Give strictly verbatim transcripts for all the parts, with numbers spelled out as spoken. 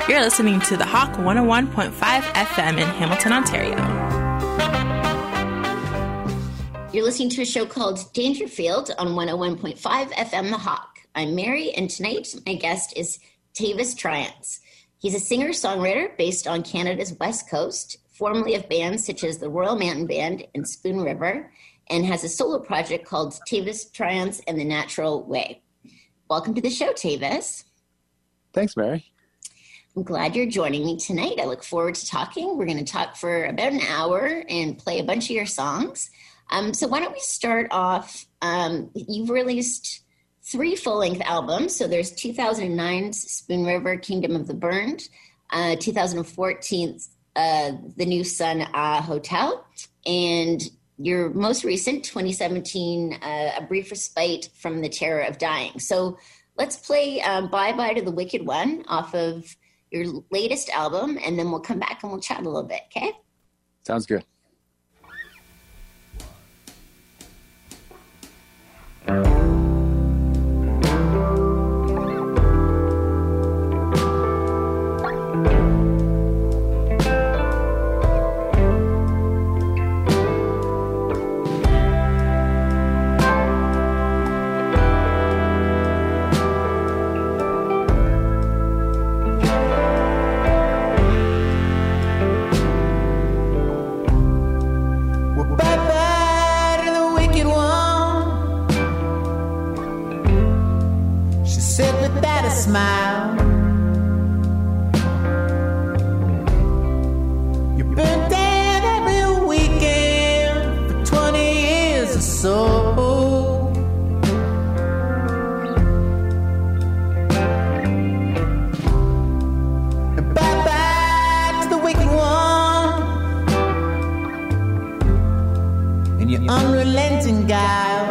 You're listening to The Hawk one oh one point five F M in Hamilton, Ontario. You're listening to a show called Dangerfield on one oh one point five F M The Hawk. I'm Mary, and tonight my guest is Tavis Triance. He's a singer-songwriter based on Canada's West Coast, formerly of bands such as the Royal Mountain Band and Spoon River, and has a solo project called Tavis Triance and the Natural Way. Welcome to the show, Tavis. Thanks, Mary. I'm glad you're joining me tonight. I look forward to talking. We're going to talk for about an hour and play a bunch of your songs. Um, so why don't we start off, um, you've released three full-length albums. So there's two thousand nine's Spoon River, Kingdom of the Burned, uh, two thousand fourteen's uh, The New Sun uh, Hotel, and your most recent, twenty seventeen, uh, A Brief Respite from the Terror of Dying. So let's play um, Bye Bye to the Wicked One off of your latest album, and then we'll come back and we'll chat a little bit, okay? Sounds good. Smile. You've been dead every weekend for twenty years or so. And bye bye to the wicked one and your unrelenting guile.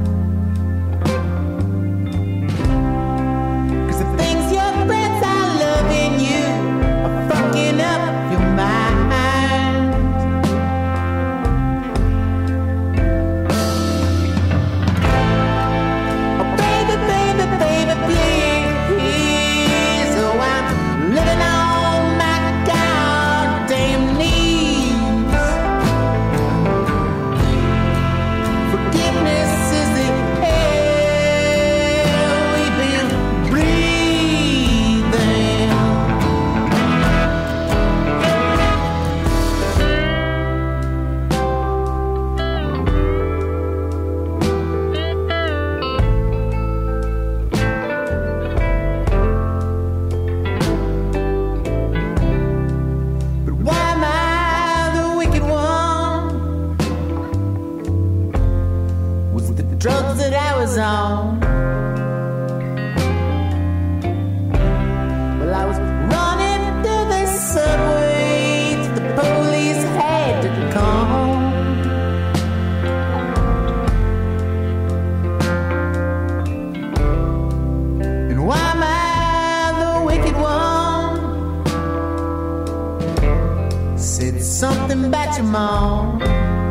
Something about your mom.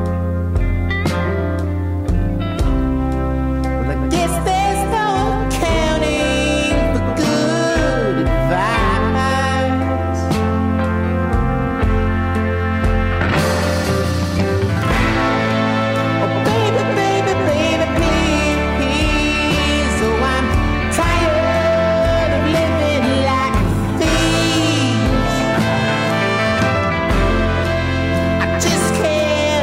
Well, I guess there's no counting for good advice. Oh, baby, baby, baby, please. Oh, I'm tired of living like thieves. I just can't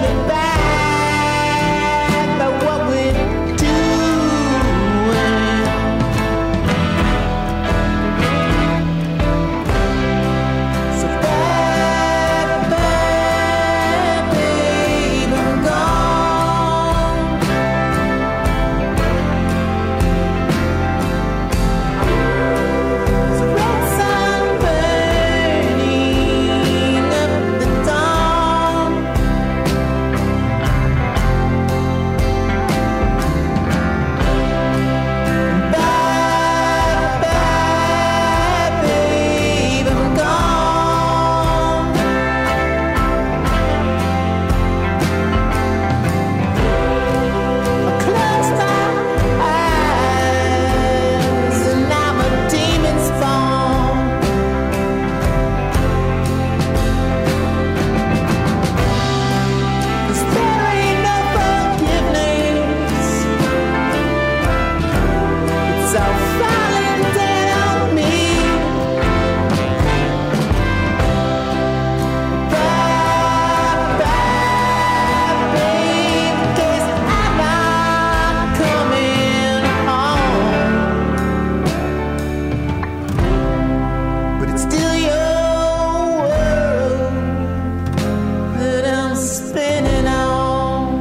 still your world that I'm spinning on.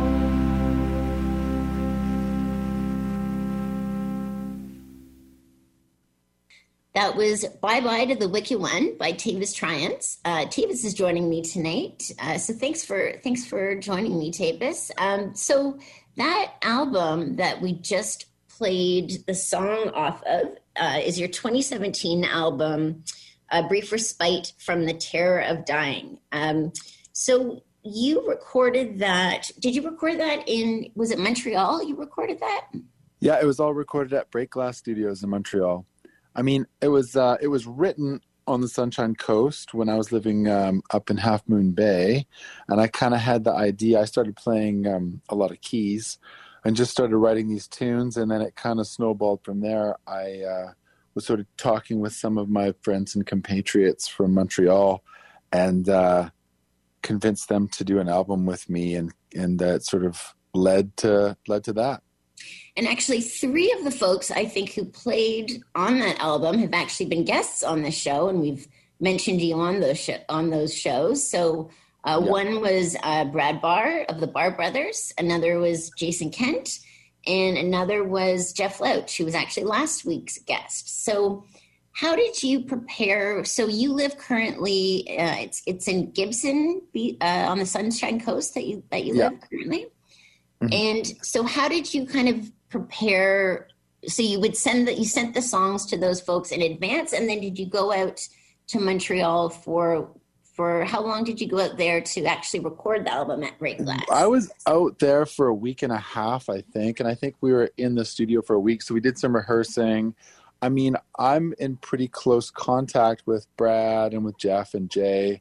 That was Bye Bye to the Wicked One by Tavis Triance. Uh, Tavis is joining me tonight. Uh, so thanks for thanks for joining me, Tavis. Um, so that album that we just played the song off of uh, is your twenty seventeen album, A Brief Respite from the Terror of Dying. Um, so you recorded that. Did you record that in, was it Montreal you recorded that? Yeah, it was all recorded at Break Glass Studios in Montreal. I mean, it was uh, it was written on the Sunshine Coast when I was living um, up in Half Moon Bay, and I kind of had the idea. I started playing um, a lot of keys and just started writing these tunes, and then it kind of snowballed from there. I uh, was sort of talking with some of my friends and compatriots from Montreal and uh, convinced them to do an album with me, and and that sort of led to led to that. And actually, three of the folks I think who played on that album have actually been guests on the show, and we've mentioned you on those sh- on those shows. So uh, Yeah. one was uh, Brad Barr of the Barr Brothers, another was Jason Kent, and another was Jeff Louch, who was actually last week's guest. So how did you prepare? So you live currently, uh, it's it's in Gibson uh, on the Sunshine Coast that you that you Yeah. live currently. Mhm. And so how did you kind of prepare? So you would send that you sent the songs to those folks in advance, and then did you go out to Montreal for for how long did you go out there to actually record the album at Break Glass? I was out there for a week and a half, I think, and I think we were in the studio for a week, so we did some rehearsing. I mean, I'm in pretty close contact with Brad and with Jeff and Jay,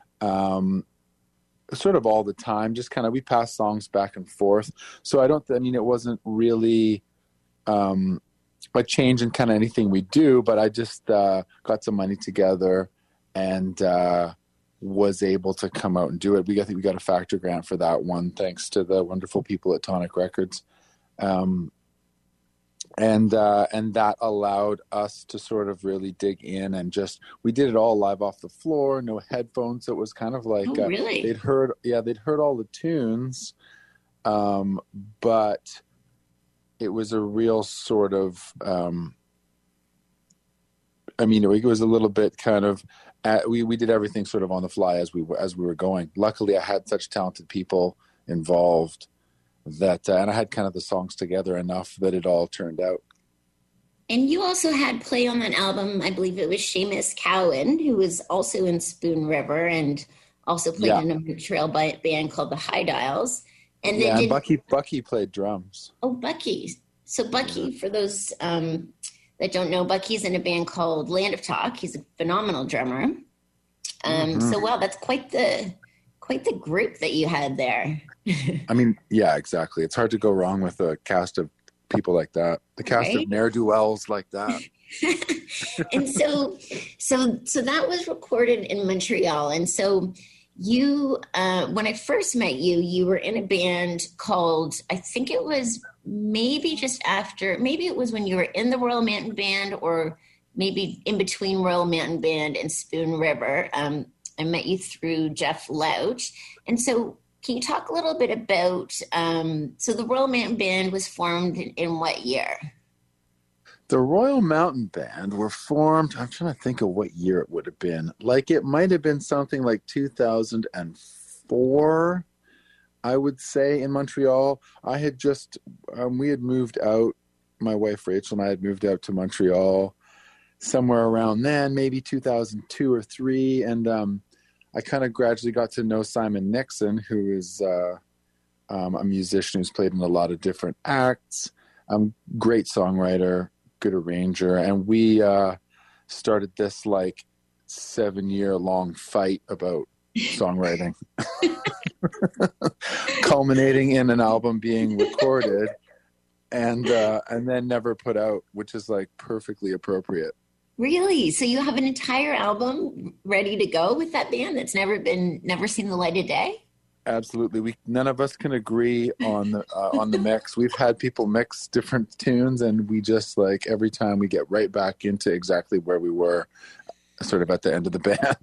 um, sort of all the time. Just kind of, we pass songs back and forth. So I don't, I mean, it wasn't really um, a change in kind of anything we do, but I just uh, got some money together and uh, was able to come out and do it. We, I think we got a factor grant for that one, thanks to the wonderful people at Tonic Records. Um, and uh, and that allowed us to sort of really dig in and just, we did it all live off the floor, no headphones. So it was kind of like, Oh, really? uh, they'd heard, yeah, they'd heard all the tunes, um, but it was a real sort of, um, I mean, it was a little bit kind of, uh, we, we did everything sort of on the fly as we were, as we were going. Luckily I had such talented people involved that, uh, and I had kind of the songs together enough that it all turned out. And you also had play on that album, I believe it was Seamus Cowan, who was also in Spoon River and also played Yeah. in a Montreal ba- band called the High Dials. And then Yeah, and did, Bucky Bucky played drums. oh, Bucky. So Bucky, for those um, that don't know, Bucky's in a band called Land of Talk. He's a phenomenal drummer. Um, Mhm. So, wow, that's quite the quite the group that you had there. I mean, yeah, exactly. It's hard to go wrong with a cast of people like that. The cast Right? of ne'er-do-wells like that. And so, so, so that was recorded in Montreal. And so you, uh, when I first met you, you were in a band called, I think it was maybe just after, maybe it was when you were in the Royal Mountain Band or maybe in between Royal Mountain Band and Spoon River. Um, I met you through Jeff Louch. And so can you talk a little bit about, um, so the Royal Mountain Band was formed in, in what year? The Royal Mountain Band were formed, I'm trying to think of what year it would have been. Like it might have been something like two thousand four, I would say, in Montreal. I had just, um, we had moved out, my wife Rachel and I had moved out to Montreal somewhere around then, maybe two thousand two or three. And um, I kind of gradually got to know Simon Nixon, who is uh, um, a musician who's played in a lot of different acts, um, great songwriter, good arranger. And we uh, started this like seven year long fight about songwriting, culminating in an album being recorded and uh, and then never put out, which is like perfectly appropriate. Really? So you have an entire album ready to go with that band that's never been, never seen the light of day? Absolutely. We none of us can agree on the uh, on the mix. We've had people mix different tunes, and we just like every time we get right back into exactly where we were. sort of at the end of the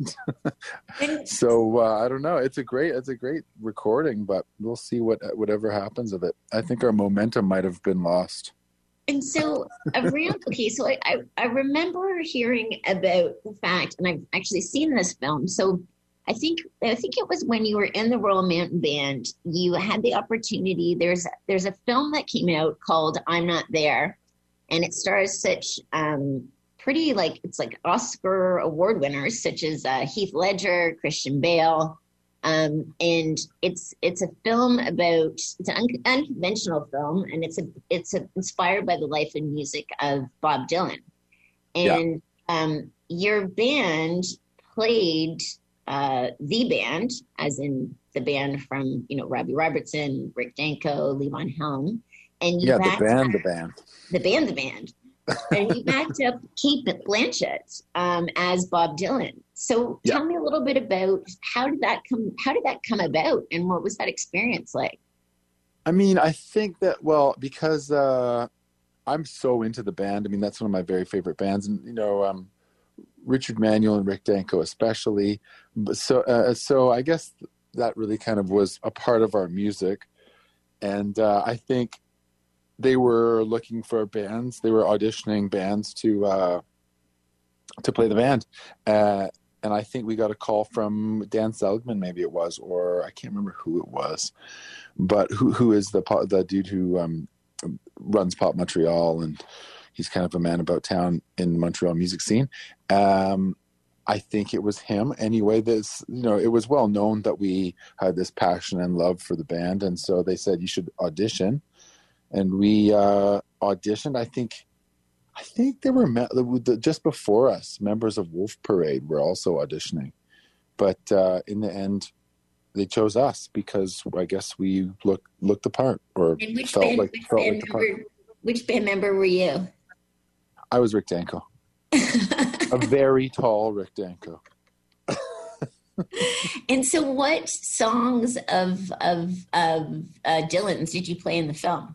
band. so uh, I don't know. It's a great, it's a great recording, but we'll see what whatever happens of it. I think our momentum might have been lost. And so around, okay, so I, I, I remember hearing about the fact, and I've actually seen this film. So I think I think it was when you were in the Royal Mountain Band, you had the opportunity. There's there's a film that came out called I'm Not There, and it stars such um, pretty like it's like Oscar award winners such as uh, Heath Ledger, Christian Bale, um, and it's it's a film about it's an un- unconventional film, and it's a it's a, inspired by the life and music of Bob Dylan, and yeah. um, your band played. Uh, the band, as in the band from, you know, Robbie Robertson, Rick Danko, Levon Helm. And you yeah, the band, up, the band. The band, the band. And you backed up Cate Blanchett um, as Bob Dylan. So yeah. tell me a little bit about how did that come, how did that come about and what was that experience like? I mean, I think that, well, because uh, I'm so into the band. I mean, that's one of my very favorite bands. And, you know, um, Richard Manuel and Rick Danko especially. So, uh, so I guess that really kind of was a part of our music. And uh, I think they were looking for bands. They were auditioning bands to uh, to play the band. Uh, and I think we got a call from Dan Seligman, maybe it was, or I can't remember who it was, but who who is the the dude who um, runs Pop Montreal, and he's kind of a man about town in the Montreal music scene. Um, I think it was him. Anyway, this, you know, it was well known that we had this passion and love for the band. And so they said, you should audition. And we uh, auditioned. I think, I think there were, just before us, members of Wolf Parade were also auditioning. But uh, in the end, they chose us because I guess we looked, looked the part, or and which felt band, like, which felt band like the member, part. Which band member were you? I was Rick Danko. A very tall Rick Danko. And so what songs of of, of uh, Dylan's did you play in the film?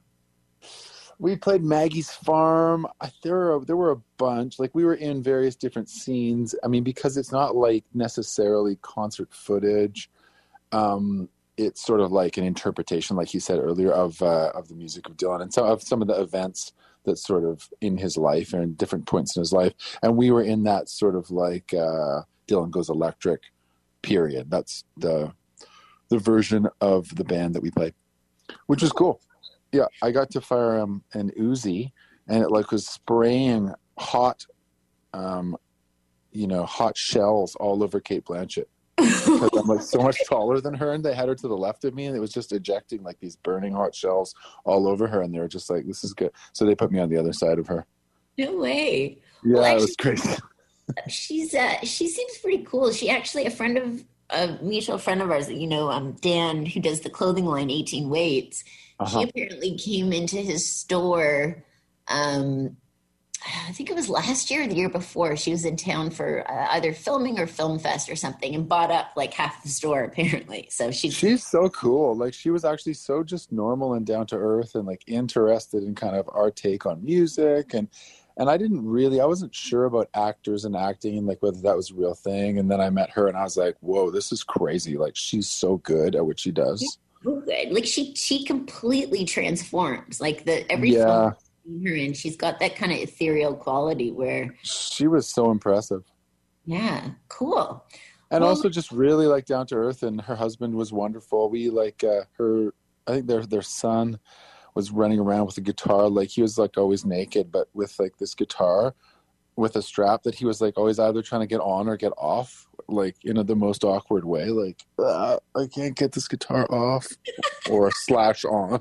We played Maggie's Farm. I, there, were, there were a bunch. Like, we were in various different scenes. I mean, because it's not like necessarily concert footage. Um, it's sort of like an interpretation, like you said earlier, of uh, of the music of Dylan and some of some of the events that's sort of in his life and different points in his life. And we were in that sort of like uh, Dylan Goes Electric period. That's the the version of the band that we played, which was cool. Yeah, I got to fire um, an Uzi, and it like was spraying hot, um, you know, hot shells all over Cate Blanchett. Because I'm like so much taller than her, and they had her to the left of me, and it was just ejecting like these burning hot shells all over her, and they were just like, "This is good." So they put me on the other side of her. No way. Yeah, well, actually, it was crazy. She's uh, she seems pretty cool. She actually a friend of a mutual friend of ours, you know, um, Dan, who does the clothing line eighteen Weights. Uh-huh. She apparently came into his store. Um, I think it was last year or the year before. She was in town for uh, either filming or Film Fest or something, and bought up like half the store apparently. So she's she's so cool. Like, she was actually so just normal and down to earth, and like interested in kind of our take on music. And and I didn't really, I wasn't sure about actors and acting and like whether that was a real thing. And then I met her, and I was like, whoa, this is crazy. Like, she's so good at what she does. So good. Like she she completely transforms. Like the every yeah. film her in, she's got that kind of ethereal quality where she was so impressive. Yeah, cool. And well, also just really like down to earth, and her husband was wonderful. We like uh, her, I think their their son was running around with a guitar. Like, he was like always naked, but with like this guitar with a strap that he was like always either trying to get on or get off, like in a, the most awkward way. Like, ah, I can't get this guitar off or slash on.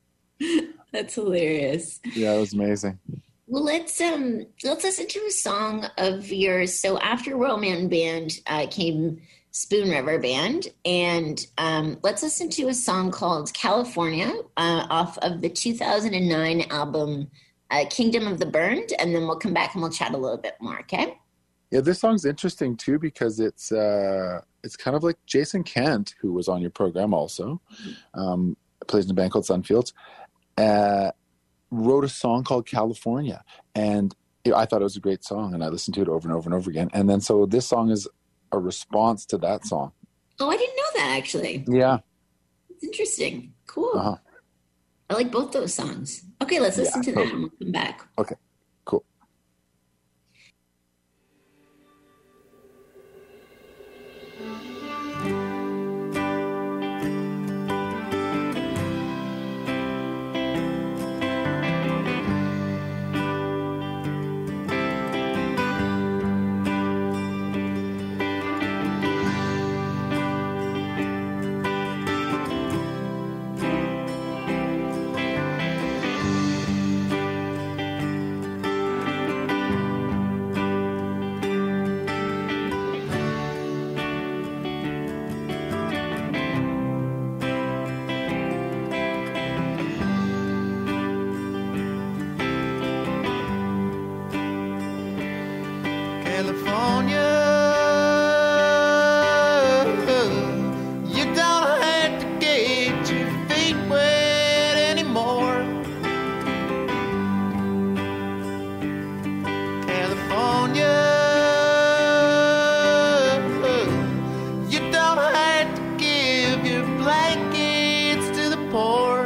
That's hilarious. Yeah, it was amazing. Well, let's um let's listen to a song of yours. So after Royal Mountain Band uh, came Spoon River Band, and um, let's listen to a song called California uh, off of the two thousand nine album uh, Kingdom of the Burned, and then we'll come back and we'll chat a little bit more. Okay? Yeah, this song's interesting too because it's uh, it's kind of like Jason Kent, who was on your program also, um, plays in a band called Sunfields. Uh, wrote a song called California, and I thought it was a great song, and I listened to it over and over and over again. And then so this song is a response to that song. Oh, I didn't know that, actually. Yeah. It's interesting. Cool. Uh-huh. I like both those songs. Okay, let's listen Yeah, to that totally. and we'll come back. Okay, cool. California, you don't have to get your feet wet anymore. California, you don't have to give your blankets to the poor.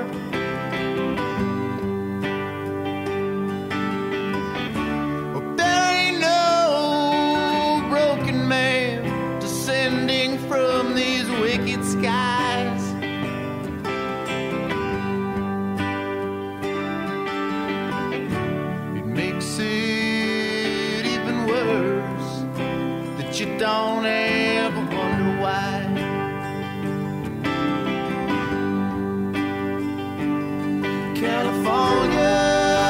Oh, there ain't no broken man descending from these wicked skies. It makes it even worse that you don't ever wonder why. California,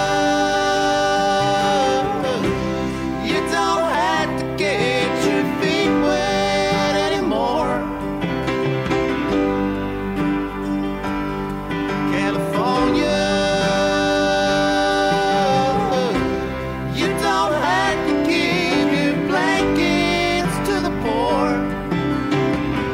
you don't have to get your feet wet anymore. California, you don't have to give your blankets to the poor.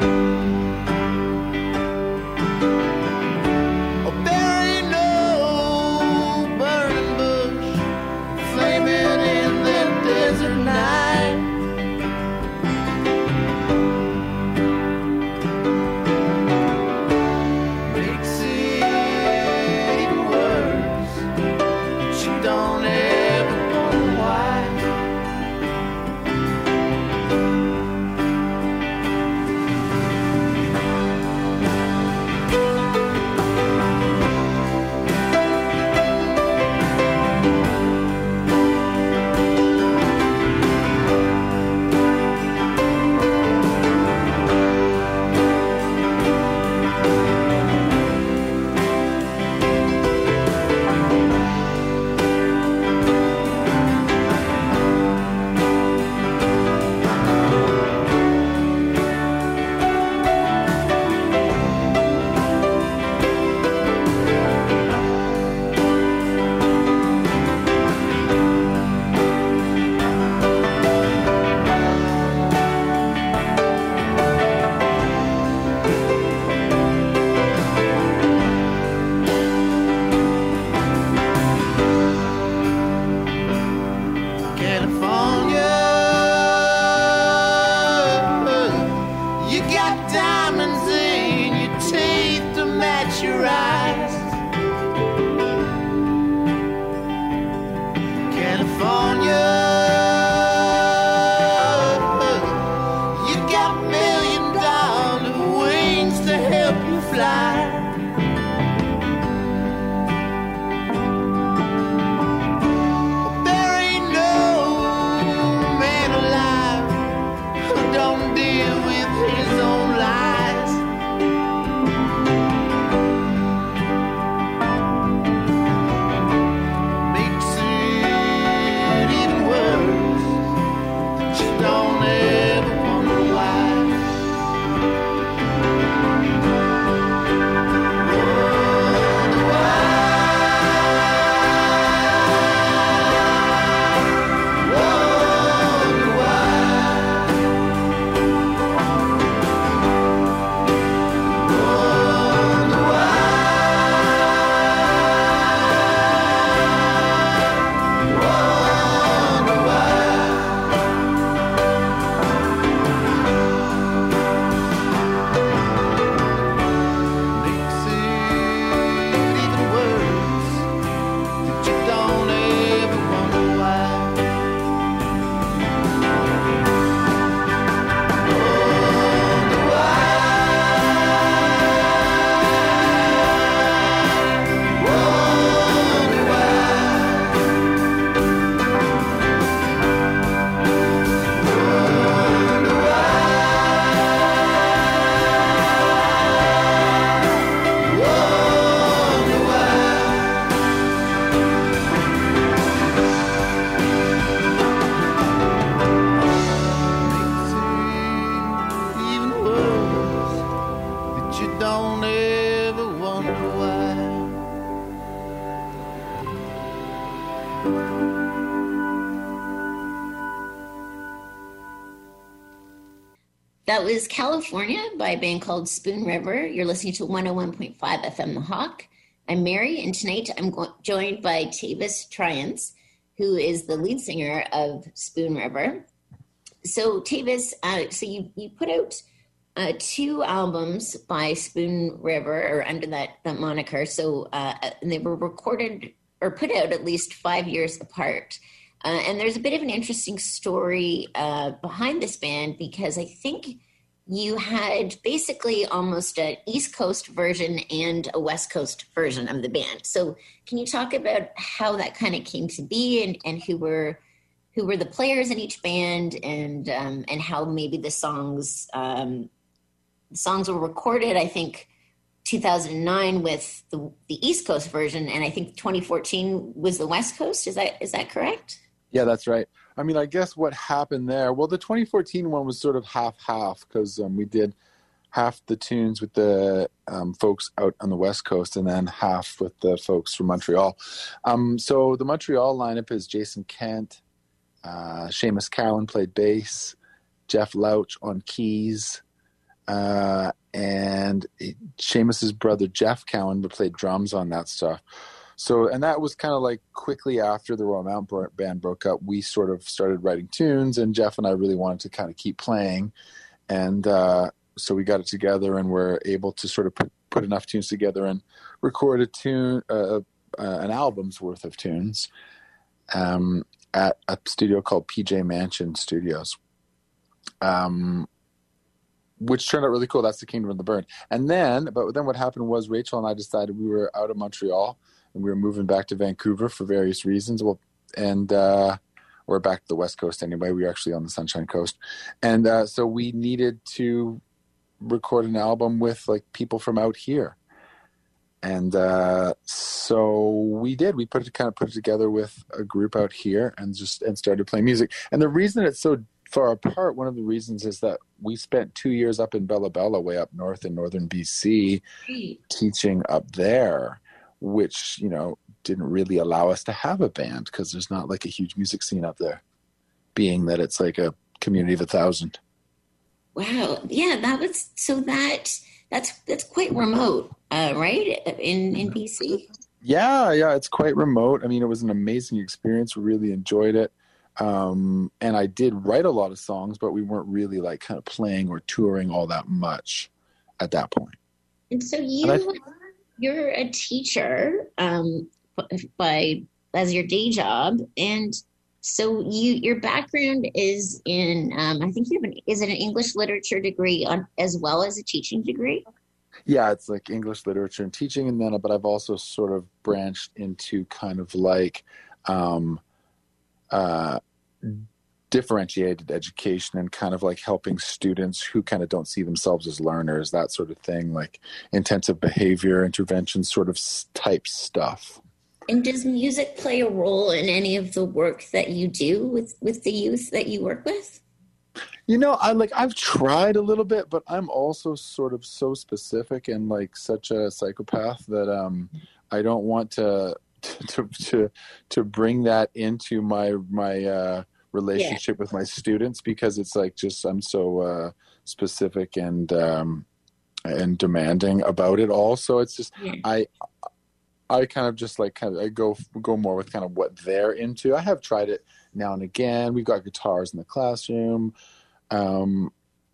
That was California by a band called Spoon River. You're listening to one oh one point five F M The Hawk. I'm Mary, and tonight I'm go- joined by Tavis Tryans, who is the lead singer of Spoon River. So Tavis, uh, so you, you put out uh, two albums by Spoon River, or under that, that moniker. So uh, and they were recorded or put out at least five years apart. Uh, and there's a bit of an interesting story uh, behind this band, because I think you had basically almost an East Coast version and a West Coast version of the band. So can you talk about how that kind of came to be, and, and who were who were the players in each band, and um, and how maybe the songs um, the songs were recorded? I think two thousand nine with the, the East Coast version, and I think twenty fourteen was the West Coast. Is that is that correct? Yeah, that's right. I mean, I guess what happened there, well, the twenty fourteen one was sort of half-half, because um, we did half the tunes with the um, folks out on the West Coast and then half with the folks from Montreal. Um, so the Montreal lineup is Jason Kent, uh, Seamus Cowan played bass, Jeff Louch on keys, uh, and Seamus's brother Jeff Cowan played drums on that stuff. So, and that was kind of like quickly after the Royal Mount band broke up, we sort of started writing tunes, and Jeff and I really wanted to kind of keep playing. And uh, so we got it together, and we're able to sort of put, put enough tunes together and record a tune, uh, uh, an album's worth of tunes um, at a studio called P J Mansion Studios, um, which turned out really cool. That's the Kingdom of the Burn. And then, but then what happened was Rachel and I decided we were out of Montreal, and we were moving back to Vancouver for various reasons. Well, and uh, we're back to the West Coast anyway. We were actually on the Sunshine Coast. And uh, so we needed to record an album with like people from out here. And uh, so we did. We put it kind of put it together with a group out here, and just and started playing music. And the reason it's so far apart, one of the reasons is that we spent two years up in Bella Bella, way up north in northern B C, teaching up there, which, you know, didn't really allow us to have a band, because there's not like a huge music scene up there, being that it's like a community of a thousand. Wow. Yeah, that was, so that, that's, that's quite remote, uh, right? In, in B C? Yeah, yeah, it's quite remote. I mean, it was an amazing experience. We really enjoyed it. Um, and I did write a lot of songs, but we weren't really like kind of playing or touring all that much at that point. And so you... And I, You're a teacher um, by as your day job, and so you your background is in um, I think you have an is it an English literature degree on, as well as a teaching degree? Yeah, it's like English literature and teaching, and then but I've also sort of branched into kind of like um, uh, differentiated education, and kind of like helping students who kind of don't see themselves as learners, that sort of thing, like intensive behavior intervention sort of type stuff. And does music play a role in any of the work that you do with, with the youth that you work with? You know, I like I've tried a little bit, but I'm also sort of so specific and like such a psychopath that um, I don't want to to to to bring that into my my uh, relationship yeah. with my students, because it's like just I'm so uh, specific and um, and demanding about it all. So it's just yeah. I I kind of just like kind of I go go more with kind of what they're into. I have tried it now and again. We've got guitars in the classroom, um,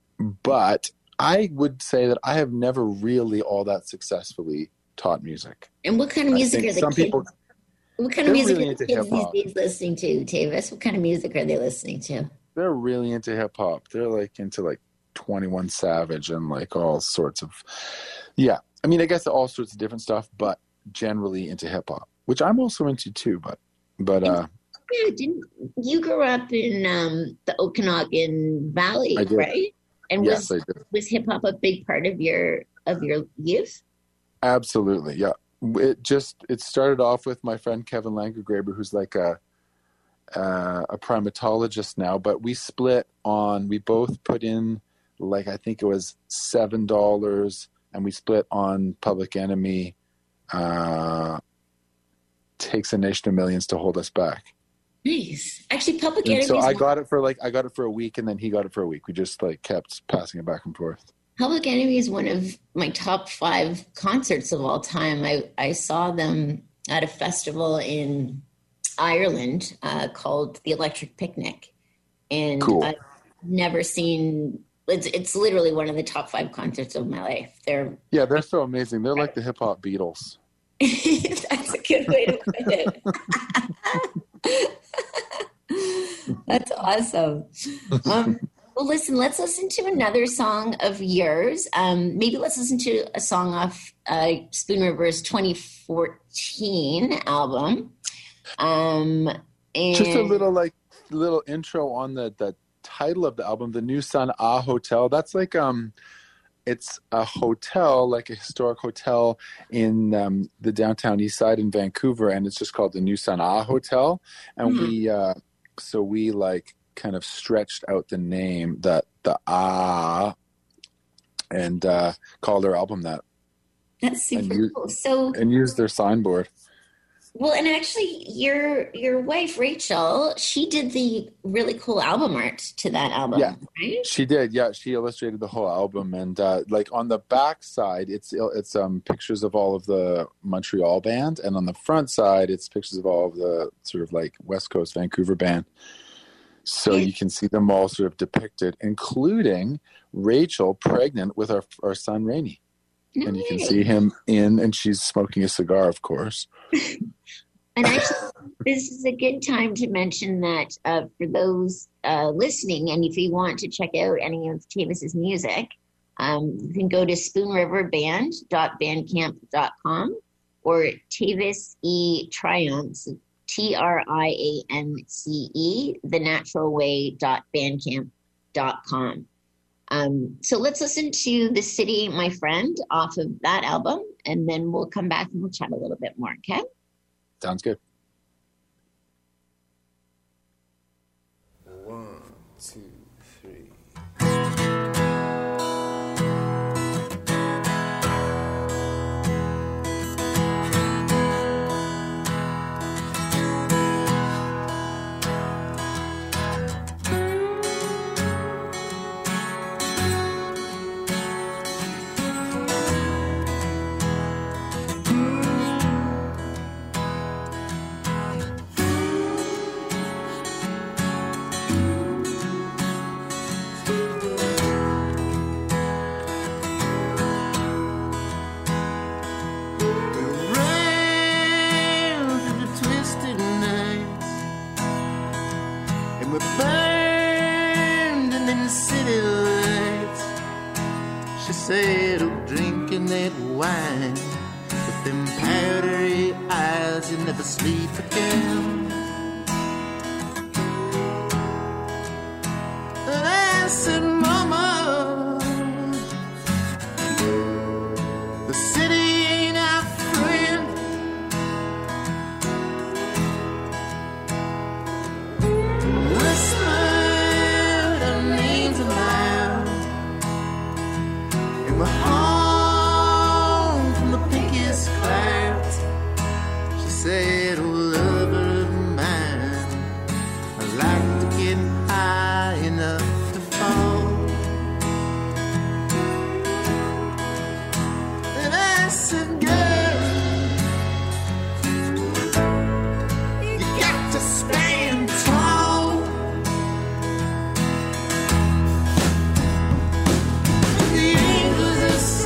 but I would say that I have never really all that successfully taught music. And what kind of music are the some kids? People, what kind of music really are the kids these days listening to, Tavis? What kind of music are they listening to? They're really into hip hop. They're like into like twenty-one Savage and like all sorts of, yeah. I mean, I guess all sorts of different stuff, but generally into hip hop, which I'm also into too. But, but uh, yeah, didn't you grew up in um, the Okanagan Valley, right? And yes, was I did. Was hip hop a big part of your of your youth? Absolutely, yeah. It just it started off with my friend Kevin Langergraber, who's like a uh, a primatologist now. But we split on. We both put in like I think it was seven dollars, and we split on Public Enemy. Uh, takes a Nation of Millions to Hold Us Back. Nice. Actually, Public And Enemy. so is I one- got it for like I got it for a week, and then he got it for a week. We just like kept passing it back and forth. Public Enemy is one of my top five concerts of all time. I, I saw them at a festival in Ireland uh, called the Electric Picnic. And Cool. I've never seen, it's, it's literally one of the top five concerts of my life. They're Yeah, they're so amazing. They're like the hip hop Beatles. That's a good way to put it. That's awesome. Um, well, listen, let's listen to another song of yours. Um, maybe let's listen to a song off uh, Spoon River's twenty fourteen album. Um, and Just a little like little intro on the the title of the album, The New Sun Ah Hotel. That's like um it's a hotel, like a historic hotel in um, the downtown east side in Vancouver, and it's just called the New Sun Ah Hotel. And Mhm. we uh so we like kind of stretched out the name, that the ah, and uh called our album that, That's super and you- cool. So, and used their signboard. well, and actually, your your wife Rachel, she did the really cool album art to that album, Yeah. right? She did, yeah. She illustrated the whole album, and uh, like on the back side, it's it's um pictures of all of the Montreal band, and on the front side, it's pictures of all of the sort of like West Coast Vancouver band. So Yeah. you can see them all sort of depicted, including Rachel pregnant with our our son Rainey, and you can Nice. see him in, and she's smoking a cigar, of course. And actually, this is a good time to mention that uh, for those uh, listening, and if you want to check out any of Tavis's music, um, you can go to spoon river band dot bandcamp dot com or Tavis E Triumphs, T R I A N C E, the natural way dot bandcamp dot com. Um, so let's listen to The City, My Friend, off of that album, and then we'll come back and we'll chat a little bit more, okay? Sounds good. One, two, three. Settled drinking that wine with them powdery eyes, you never sleep again. And I said, Mama, the city ain't our friend. Whispered our names aloud. We're home from the pinkiest clouds. She said, oh, lover of mine, I like to get high enough to fall. And I said, girl, you got to stand tall. The angels are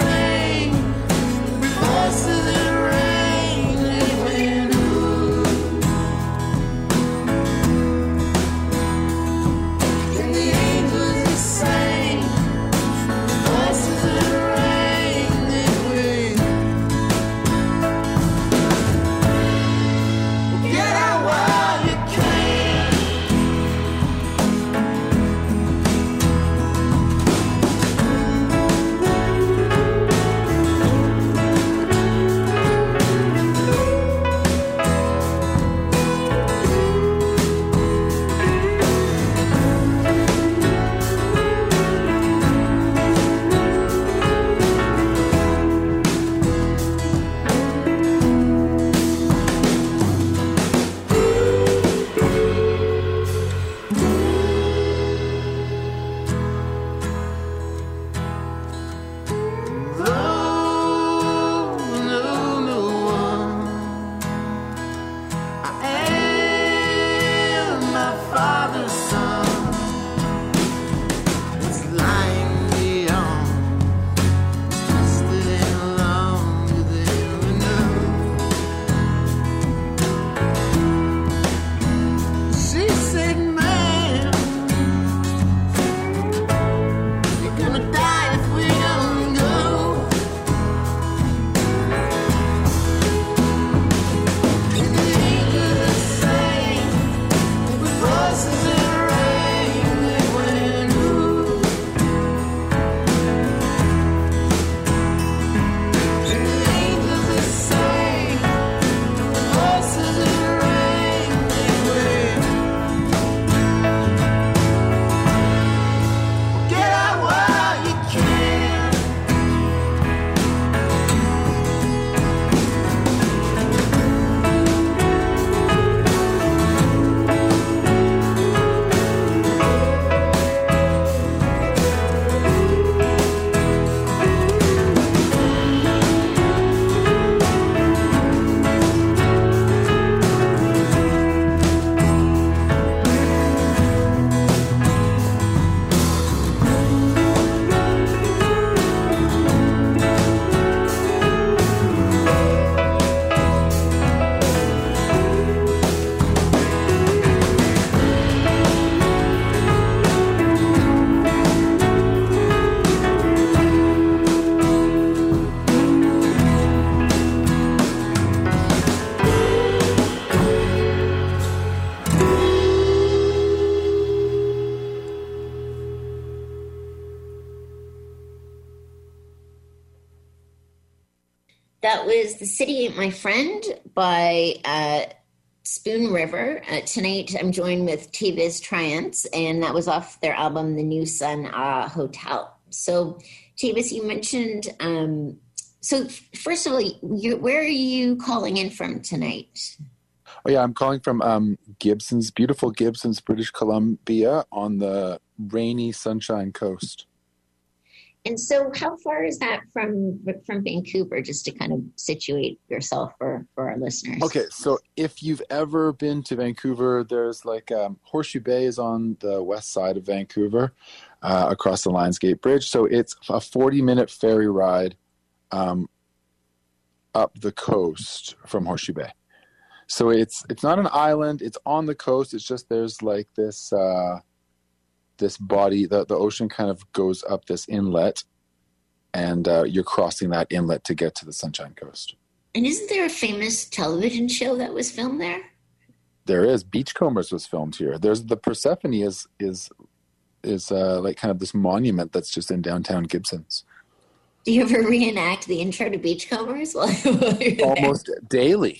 that was The City Ain't My Friend by uh, Spoon River. Uh, tonight I'm joined with Tavis Triance, and that was off their album, The New Sun uh, Hotel. So, Tavis, you mentioned, um, so first of all, you, where are you calling in from tonight? Oh, yeah, I'm calling from um, Gibson's, beautiful Gibson's, British Columbia, on the rainy Sunshine Coast. And so how far is that from from Vancouver, just to kind of situate yourself for, for our listeners? Okay, so if you've ever been to Vancouver, there's like um, Horseshoe Bay is on the west side of Vancouver, uh, across the Lionsgate Bridge. So it's a forty-minute ferry ride um, up the coast from Horseshoe Bay. So it's it's not an island, it's on the coast. It's just there's like this... Uh, this body, the, the ocean kind of goes up this inlet, and uh, you're crossing that inlet to get to the Sunshine Coast. And isn't there a famous television show that was filmed there? There is. Beachcombers was filmed here. There's the Persephone is is is uh, like kind of this monument that's just in downtown Gibsons. Do you ever reenact the intro to Beachcombers while, while you're Almost there? Daily.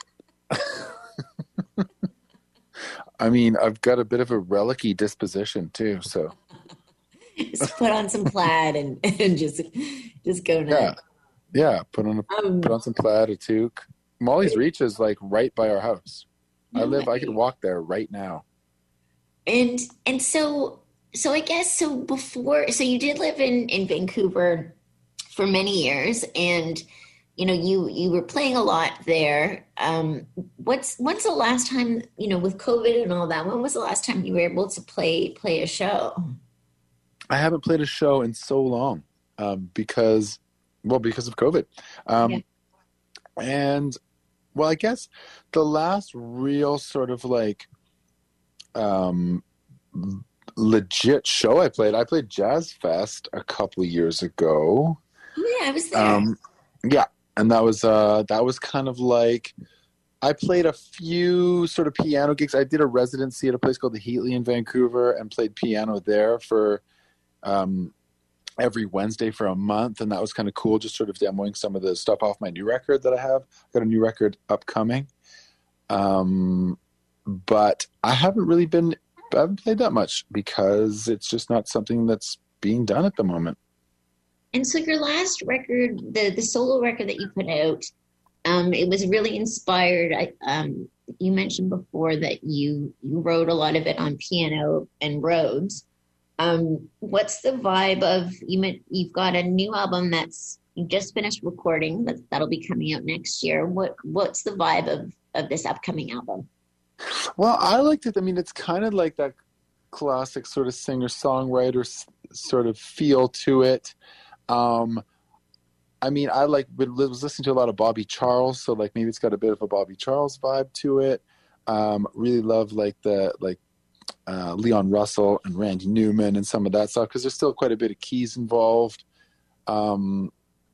I mean, I've got a bit of a relic-y disposition too, so. Just put on some plaid and, and just just go nuts. Yeah, yeah. Put on a, Um, put on some plaid, a toque. Molly's Reach is like right by our house. I live. I could walk there right now. And and so so I guess so before so you did live in in Vancouver for many years, and you know, you, you were playing a lot there. Um, what's when's the last time, you know, with COVID and all that, when was the last time you were able to play play a show? I haven't played a show in so long um, because, well, because of COVID. Um, Yeah. And, well, I guess the last real sort of like um, legit show I played, I played Jazz Fest a couple of years ago. Oh, yeah, I was there. Um, yeah. And that was uh, that was kind of like, I played a few sort of piano gigs. I did a residency at a place called the Heatley in Vancouver and played piano there for um, every Wednesday for a month. And that was kind of cool, just sort of demoing some of the stuff off my new record that I have. I've got a new record upcoming. Um, but I haven't really been, I haven't played that much because it's just not something that's being done at the moment. And so your last record, the, the solo record that you put out, um, it was really inspired. I, um, you mentioned before that you, you wrote a lot of it on piano and Rhodes. Um, what's the vibe of, you meant, you've got a new album that's, you just finished recording, that, that'll be coming out next year. What What's the vibe of, of this upcoming album? Well, I liked it. I mean, it's kind of like that classic sort of singer-songwriter s- sort of feel to it. Um, I mean, I like was listening to a lot of Bobby Charles, so like maybe it's got a bit of a Bobby Charles vibe to it. Um, really love like the like uh, Leon Russell and Randy Newman and some of that stuff because there's still quite a bit of keys involved. Um,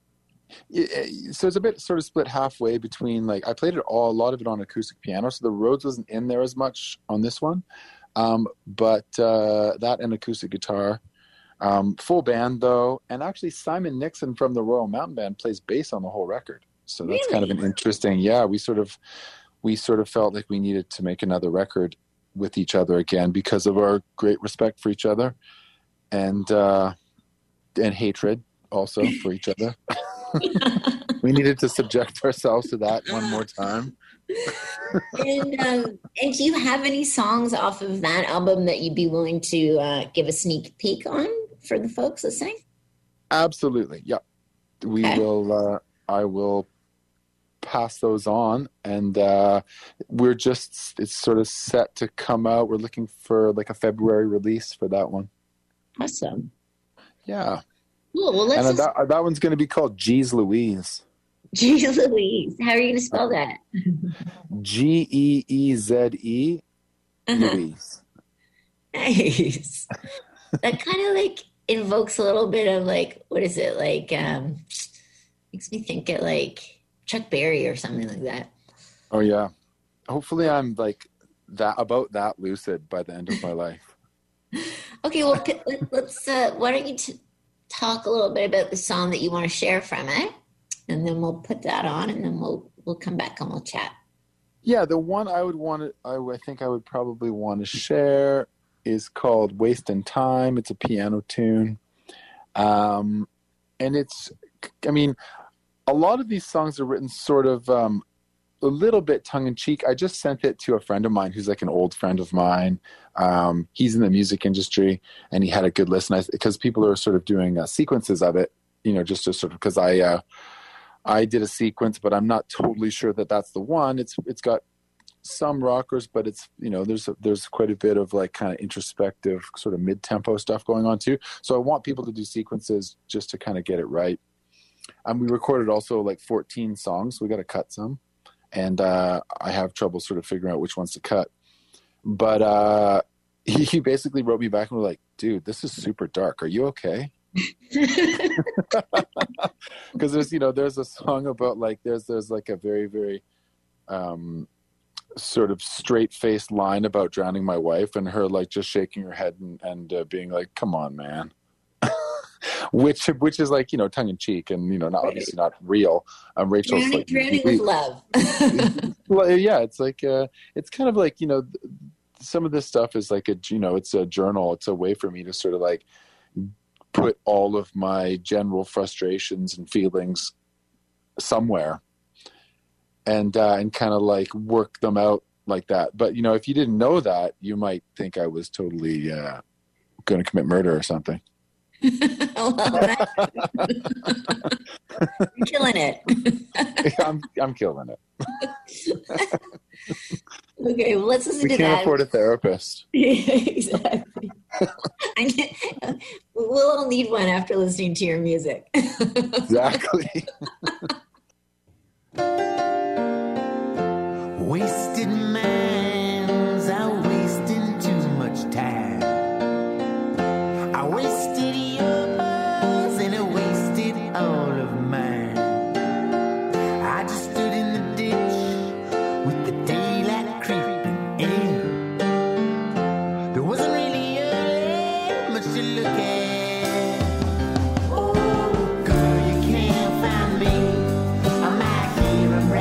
it, so it's a bit sort of split halfway between like I played it all a lot of it on acoustic piano, so the Rhodes wasn't in there as much on this one, um, but uh, that and acoustic guitar. Um, full band though, and actually Simon Nixon from the Royal Mountain Band plays bass on the whole record. So that's Really? kind of an interesting, yeah, we sort of, we sort of felt like we needed to make another record with each other again because of our great respect for each other and, uh, and hatred also for each other. We needed to subject ourselves to that one more time. and um, and do you have any songs off of that album that you'd be willing to uh, give a sneak peek on for the folks listening? Absolutely. Yeah. We Okay. will, uh, I will pass those on and, uh, we're just, it's sort of set to come out. We're looking for like a February release for that one. Awesome. Yeah. Cool. Well, let's And just... that, that one's going to be called Geez Louise. Geez Louise. How are you going to spell that? G E E Z E Louise. Nice. That kind of like invokes a little bit of like, what is it? Like, um, makes me think it like Chuck Berry or something like that. Oh yeah. Hopefully I'm like that about that lucid by the end of my life. Okay. Well, p- let- let's, uh, why don't you t- talk a little bit about the song that you want to share from it? and then we'll put that on, and then we'll we'll come back and we'll chat. Yeah, the one I would want to, I, I think I would probably want to share is called Wasting Time. It's a piano tune. Um, and it's, I mean, a lot of these songs are written sort of um, a little bit tongue-in-cheek. I just sent it to a friend of mine who's like an old friend of mine. Um, he's in the music industry, and he had a good listen because people are sort of doing uh, sequences of it, you know, just to sort of, because I, uh, I did a sequence, but I'm not totally sure that that's the one. It's it's got some rockers, but it's, you know, there's a, there's quite a bit of like kind of introspective sort of mid-tempo stuff going on too. So I want people to do sequences just to kind of get it right. Um, we recorded also like fourteen songs. We got to cut some, and uh, I have trouble sort of figuring out which ones to cut. But uh, he, he basically wrote me back and was like, "Dude, this is super dark. Are you okay?" Because there's, you know, there's a song about like there's there's like a very very um sort of straight faced line about drowning my wife, and her like just shaking her head and, and uh, being like, "Come on, man," which which is like, you know, tongue in cheek and, you know, not obviously not real. Um, Rachel's drowning, like drowning with love. Well, yeah, it's like uh, it's kind of like, you know, some of this stuff is like a, you know, it's a journal. It's a way for me to sort of like put all of my general frustrations and feelings somewhere and uh, and kind of like work them out like that. But, you know, if you didn't know that, you might think I was totally uh, going to commit murder or something. Well, that, you're killing it. I'm I'm killing it. Okay, well, let's listen we to can't that. afford a therapist. Yeah, exactly. I can't, we'll all need one after listening to your music. Exactly. Wasted minds are wasting too much time. I wasted yours and I wasted all of mine. I just stood in the ditch with the daylight creeping in. There wasn't really uh, much to look at. Oh, girl, you can't find me. I'm out here, I'm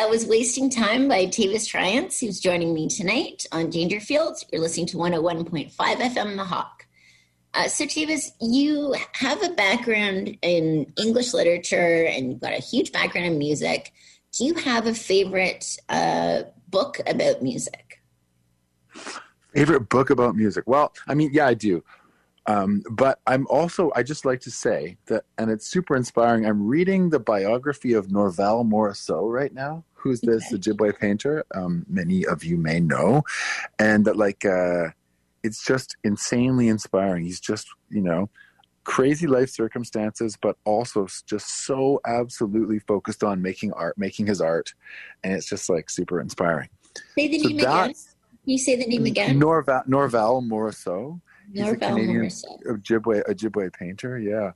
that was Wasting Time by Tavis Triance, who's joining me tonight on Dangerfield. You're listening to one oh one point five F M The Hawk. Uh, so, Tavis, you have a background in English literature and you've got a huge background in music. Do you have a favorite uh, book about music? Favorite book about music? Well, I mean, yeah, I do. Um, but I'm also, I just like to say that, and it's super inspiring, I'm reading the biography of Norval Morrisseau right now, who's this Okay. Ojibwe painter, um, many of you may know. And that like, uh, it's just insanely inspiring. He's just, you know, crazy life circumstances, but also just so absolutely focused on making art, making his art. And it's just like super inspiring. Say the So name again. that's- Can you say the name again? Norval, Norval Morrisseau. He's a Norval Canadian Morrisseau. Ojibwe, Ojibwe painter, yeah.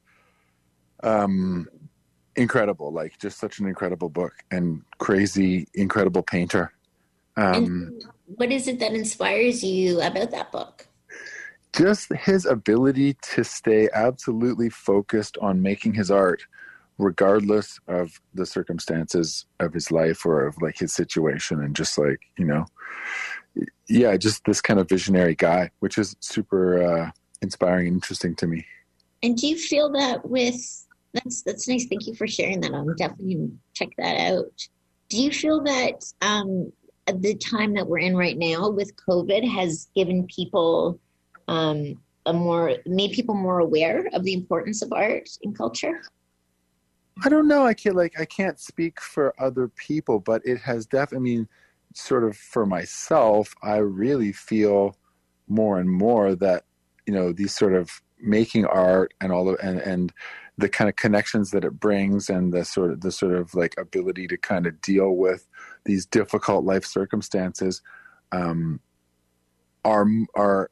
Um, incredible, like just such an incredible book and crazy, incredible painter. Um, And what is it that inspires you about that book? just his ability to stay absolutely focused on making his art, regardless of the circumstances of his life or of like his situation, and just like, you know, yeah, just this kind of visionary guy, which is super uh, inspiring and interesting to me. And do you feel that with that's that's nice. Thank you for sharing that. I'm definitely gonna check that out. Do you feel that um, the time that we're in right now with COVID has given people um, a more made people more aware of the importance of art and culture? I don't know. I can't like I can't speak for other people, but it has definitely. I mean, sort of for myself, I really feel more and more that, you know, these sort of making art and all of and and the kind of connections that it brings and the sort of the sort of like ability to kind of deal with these difficult life circumstances um, are are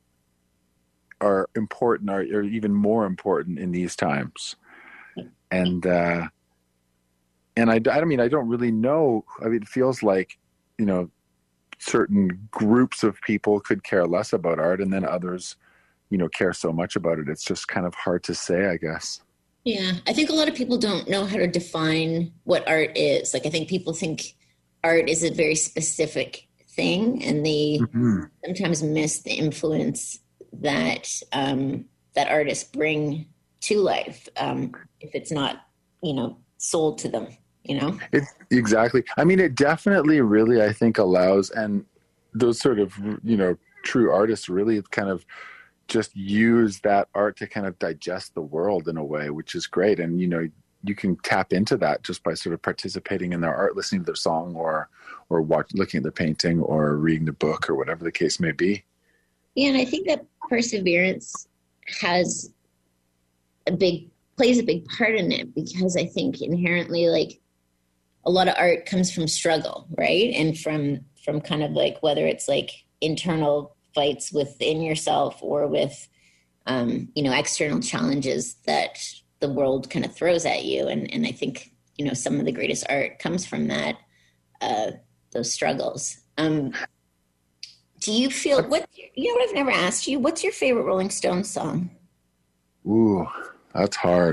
are important, are, are even more important in these times. And uh, and I, I mean, I don't really know. I mean, it feels like, you know, certain groups of people could care less about art, and then others, you know, care so much about it. It's just kind of hard to say, I guess. Yeah, I think a lot of people don't know how to define what art is. Like, I think people think art is a very specific thing, and they Mm-hmm. sometimes miss the influence that um, that artists bring to life um, if it's not, you know, sold to them. You know, It, exactly. I mean, it definitely really, I think, allows, and those sort of, you know, true artists really kind of just use that art to kind of digest the world in a way, which is great. And, you know, you can tap into that just by sort of participating in their art, listening to their song, or, or watch, looking at the painting, or reading the book, or whatever the case may be. yeah, and I think that perseverance has a big plays a big part in it, because I think inherently, like, a lot of art comes from struggle, right? And from from kind of like, whether it's like internal fights within yourself or with, um, you know, external challenges that the world kind of throws at you. And, and I think, you know, some of the greatest art comes from that, uh, those struggles. Um, do you feel, what, you know what I've never asked you, what's your favorite Rolling Stones song? Ooh, that's hard.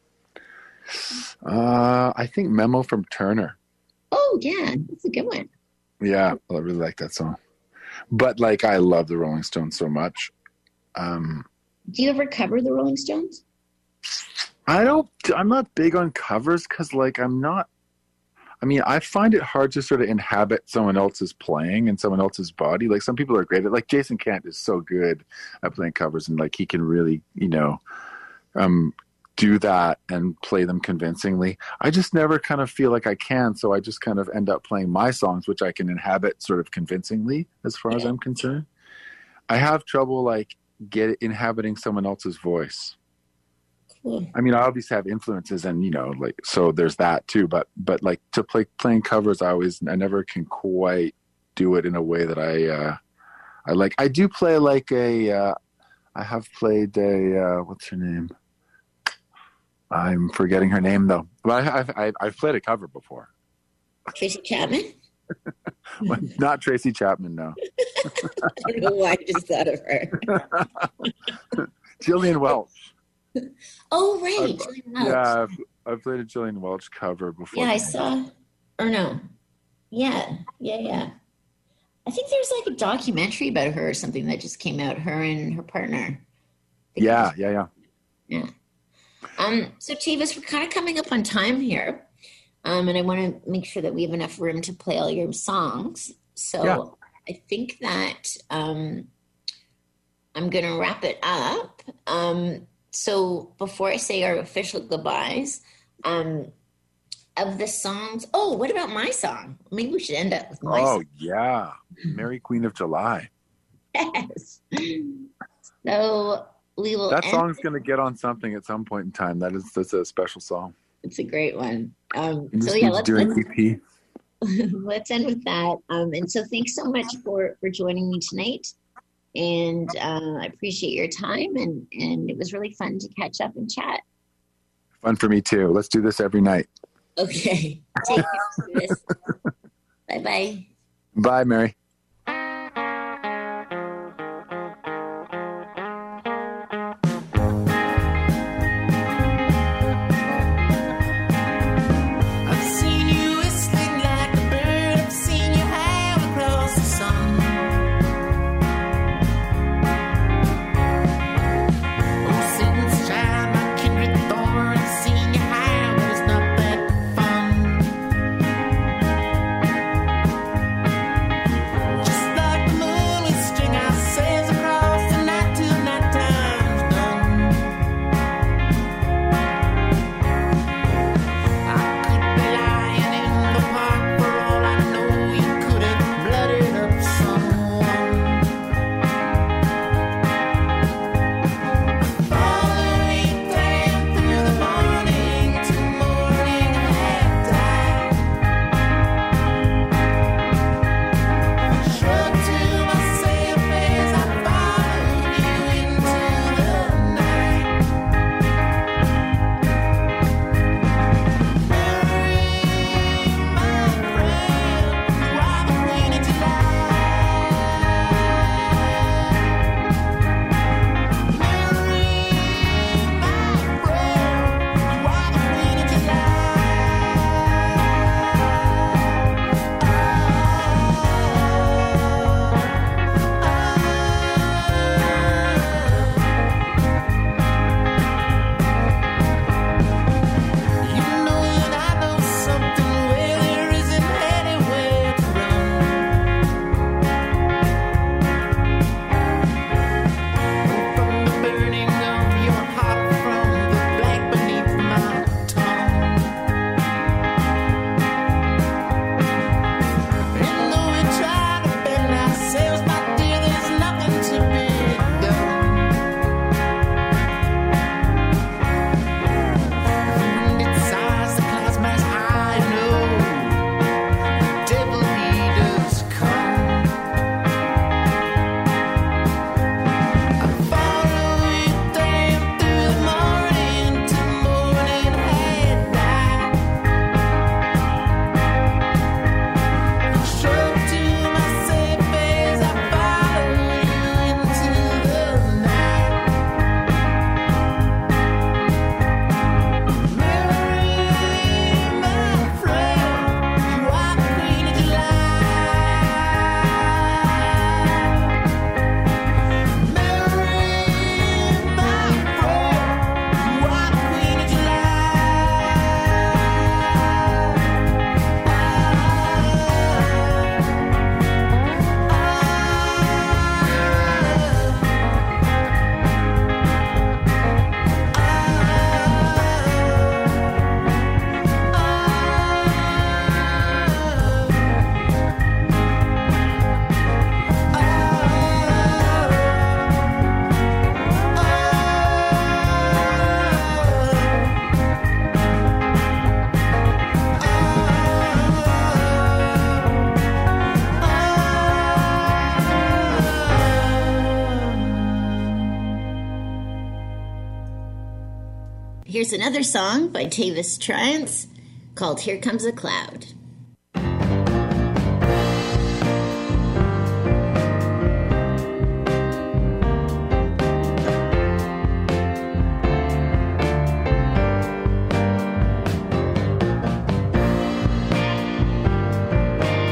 Uh, I think Memo from Turner. Oh, yeah, that's a good one. Yeah, I really like that song. But like, I love the Rolling Stones so much. Um, Do you ever cover the Rolling Stones? I don't, I'm not big on covers because like, I'm not, I mean, I find it hard to sort of inhabit someone else's playing and someone else's body. Like, some people are great at, like, Jason Kent is so good at playing covers, and like, he can really, you know, um, do that and play them convincingly. I just never kind of feel like I can, so I just kind of end up playing my songs, which I can inhabit sort of convincingly, as far as I'm concerned. I have trouble like get inhabiting someone else's voice. Cool. I mean, I obviously have influences, and you know, like, so there's that too. But but like, to play playing covers, I always I never can quite do it in a way that I uh, I like. I do play like a. Uh, I have played a uh, what's her name? I'm forgetting her name though. But I, I've I've I've played a cover before. Tracy Chapman? Not Tracy Chapman, no. I don't know why I just thought of her. Gillian Welch. Oh, right. I've- Julian Welch. Yeah, I've, I've played a Gillian Welch cover before. Yeah, I saw. Or no. Yeah, yeah, yeah. I think there's like a documentary about her or something that just came out, her and her partner. Yeah, yeah, yeah. Yeah. Um, so Tavis, we're kind of coming up on time here. Um, and I want to make sure that we have enough room to play all your songs. So Yeah. I think that um, I'm going to wrap it up. Um, so before I say our official goodbyes, um, of the songs, oh, what about my song? Maybe we should end up with my Oh, song. yeah. Merry Queen of July. Yes. So we will That end. song's going to get on something at some point in time. That is that's a special song. It's a great one. Um, You so just yeah, need to let's, do an let's E P. let's end with that. Um, and so thanks so much for, for joining me tonight. And uh, I appreciate your time. And, and it was really fun to catch up and chat. Fun for me too. Let's do this every night. Okay. Take care. Bye-bye. Bye, Mary. I've seen you whistling like a bird. I've seen you high across the sun. Oh, since child, my kindred thorn. I've seen you high, but it's not that fun. Just like the moon, we string ourselves across the night till night time's done. I could be lying in the park for all I know. You could have blooded up someone. Following down through the morning to morning had died. Shrug to myself as I followed you into the night. You know that I know something where there isn't anywhere to run. From the burning of your heart, from the black beneath my tongue. And though we try to bend ourselves, my dear, there's nothing to be done. Wounded sighs, the clouds mass high, no. The devil, he does come. I follow you down through the morning till morning had died. Shrug to myself as I follow you into the night. Mary, my friend, you are the Queen of July. Mary, my friend, you are the Queen of Here's another song by Tavis Triance called Here Comes a Cloud. Here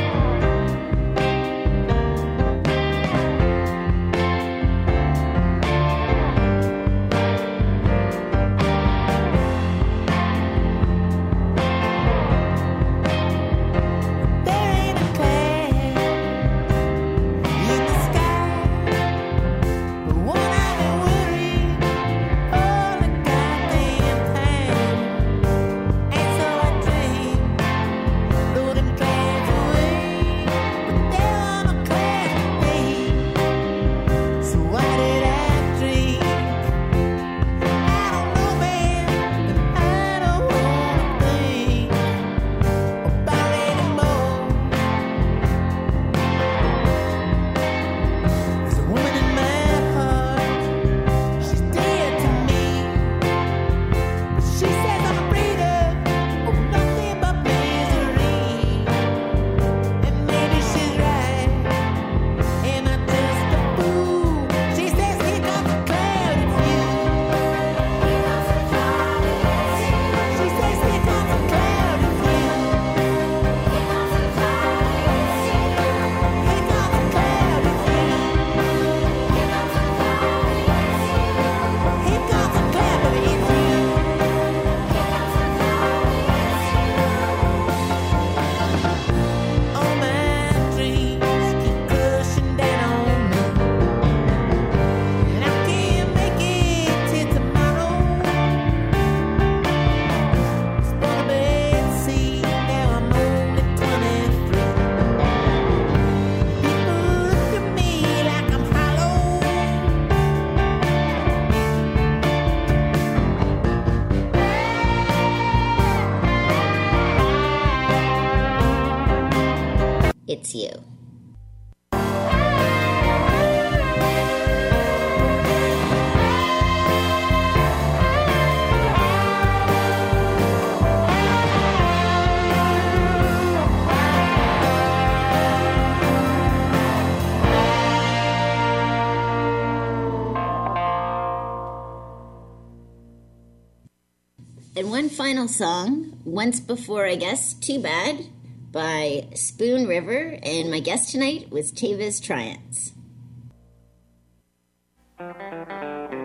And one final song, Once Before I Guess, Too Bad, by Spoon River. And my guest tonight was Tavis Triance.